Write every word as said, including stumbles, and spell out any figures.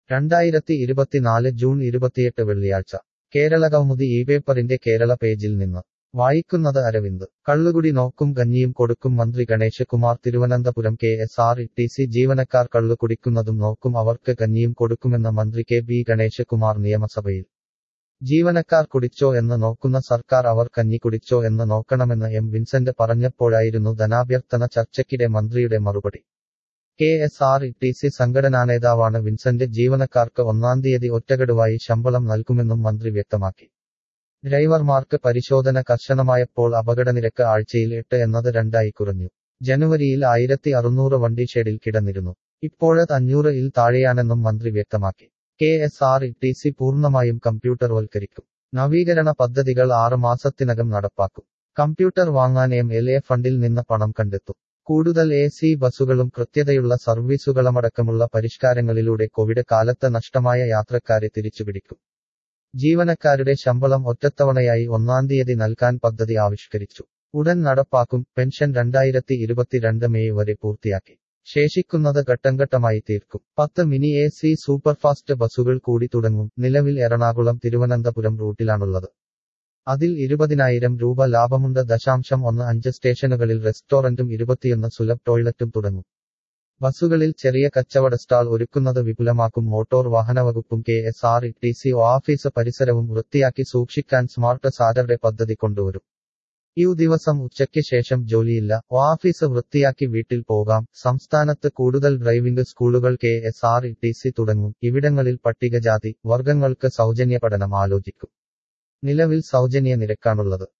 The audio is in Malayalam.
രണ്ടായിരത്തി ഇരുപത്തിനാല് ജൂൺ ഇരുപത്തിയെട്ട് വെള്ളിയാഴ്ച കേരള കൗമുദി ഈ പേപ്പറിന്റെ കേരള പേജിൽ നിന്ന് വായിക്കുന്നത് അരവിന്ദ്. കള്ളുകുടി നോക്കും കഞ്ഞിയും കൊടുക്കും മന്ത്രി Ganesh Kumar Thiruvananthapuram. K S R T C ജീവനക്കാർ കള്ളു കുടിക്കുന്നതും നോക്കും അവർക്ക് കഞ്ഞിയും കൊടുക്കുമെന്ന് മന്ത്രി കെ ബി ഗണേശ് കുമാർ നിയമസഭയിൽ. ജീവനക്കാർ കുടിച്ചോ എന്ന് നോക്കുന്ന സർക്കാർ അവർ കഞ്ഞി കുടിച്ചോ എന്ന് നോക്കണമെന്ന് എം വിൻസെന്റ് പറഞ്ഞപ്പോഴായിരുന്നു ധനാഭ്യർത്ഥന ചർച്ചയ്ക്കിടെ മന്ത്രിയുടെ മറുപടി. K S R T C സംഘടനാനേതാവാണ് വിൻസെന്റ്. ജീവനക്കാർക്ക് ഒന്നാം തീയതി ഒറ്റഗഡുവായി ശമ്പളം നൽകുമെന്നും മന്ത്രി വ്യക്തമാക്കി. ഡ്രൈവർമാർക്ക് പരിശോധന കർശനമായപ്പോൾ അപകടനിരക്ക് ആഴ്ചയിൽ എട്ട് എന്നത് രണ്ടായി കുറഞ്ഞു. ജനുവരിയിൽ ആയിരത്തി അറുന്നൂറ് വണ്ടി ഷെഡിൽ കിടന്നിരുന്നു. ഇപ്പോഴത് അഞ്ഞൂറ് ഇൽ താഴെയാണെന്നും മന്ത്രി വ്യക്തമാക്കി. K S R T C പൂർണ്ണമായും കമ്പ്യൂട്ടർവൽക്കരിക്കും. നവീകരണ പദ്ധതികൾ ആറ് മാസത്തിനകം നടപ്പാക്കും. കമ്പ്യൂട്ടർ വാങ്ങാൻ എം എൽ എ ഫണ്ടിൽ നിന്ന് പണം കണ്ടെത്തും. കൂടുതൽ എ സി ബസുകളും കൃത്യതയുള്ള സർവീസുകളുമടക്കമുള്ള പരിഷ്കാരങ്ങളിലൂടെ കോവിഡ് കാലത്ത് നഷ്ടമായ യാത്രക്കാരെ തിരിച്ചുപിടിക്കും. ജീവനക്കാരുടെ ശമ്പളം ഒറ്റത്തവണയായി ഒന്നാം തീയതി നൽകാൻ പദ്ധതി ആവിഷ്കരിച്ചു. ഉടൻ നടപ്പാക്കും. പെൻഷൻ രണ്ടായിരത്തി ഇരുപത്തിരണ്ട് മെയ് വരെ പൂർത്തിയാക്കി. ശേഷിക്കുന്നത് ഘട്ടംഘട്ടമായി തീർക്കും. പത്ത് മിനി എ സി സൂപ്പർഫാസ്റ്റ് ബസുകൾ കൂടി തുടങ്ങും. നിലവിൽ എറണാകുളം തിരുവനന്തപുരം റൂട്ടിലാണുള്ളത്. അതിൽ ഇരുപതിനായിരം രൂപ ലാഭമുണ്ട്. ദശാംശം ഒന്ന് അഞ്ച് സ്റ്റേഷനുകളിൽ റെസ്റ്റോറന്റും ഇരുപത്തിയൊന്ന് സുലഭ് ടോയ്ലറ്റും തുടങ്ങും. ബസുകളിൽ ചെറിയ കച്ചവട സ്റ്റാൾ ഒരുക്കുന്നത് വിപുലമാക്കും. മോട്ടോർ വാഹനവകുപ്പും K S R T C office പരിസരവും വൃത്തിയാക്കി സൂക്ഷിക്കാൻ സ്മാർട്ട് സാറ്റർഡേ പദ്ധതി കൊണ്ടുവരും. ഈ ദിവസം ഉച്ചയ്ക്ക് ശേഷം ജോലിയില്ല. ഓഫീസ് വൃത്തിയാക്കി വീട്ടിൽ പോകാം. സംസ്ഥാനത്ത് കൂടുതൽ ഡ്രൈവിംഗ് സ്കൂളുകൾ K S R T C തുടങ്ങും. ഇവിടങ്ങളിൽ പട്ടികജാതി വർഗങ്ങൾക്ക് സൗജന്യ പഠനം ആലോചിക്കും. നിലവിൽ സൗജന്യ നിരക്കാണുള്ളത്.